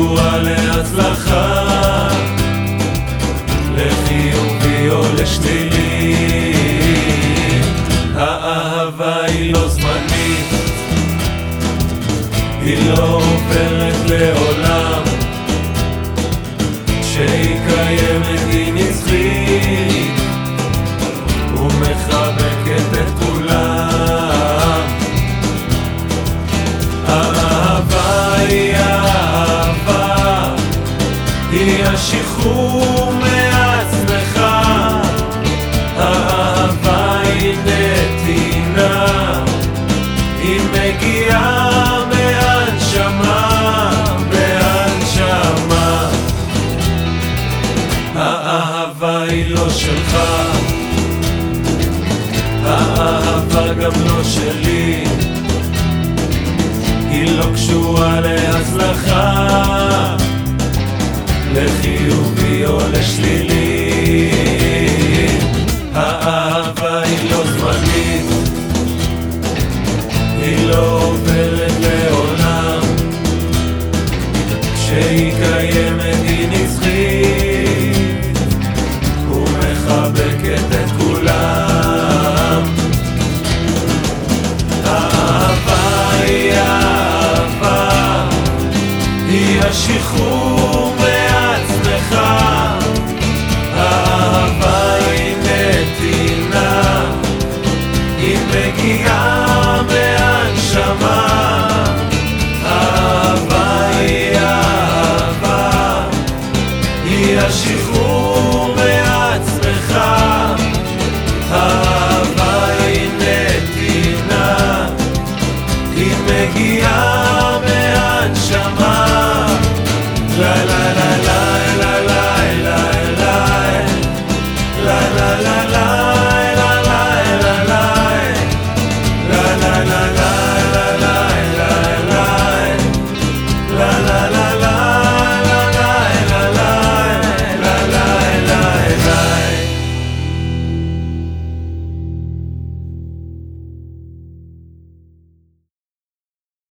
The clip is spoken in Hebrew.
קשורה להצלחה, לחיובי או לשלילי. האהבה היא לא זמנית, היא לא עוברת לעולם, כשהיא קיימת היא נצחית ומחבקת את כולם. האהבה היא האהבה, היא השחרור מעצמך. האהבה היא נתינה, היא מגיעה מהנשמה, מהנשמה. האהבה היא לא שלך, האהבה גם לא שלי, היא לא קשורה להצלחה, לחיובי או לשלילי. האהבה היא לא זמנית, היא לא עוברת לעולם, כשהיא קיימת היא נצחית ומחבקת את כולם. האהבה היא האהבה, היא השחרור מעצמך.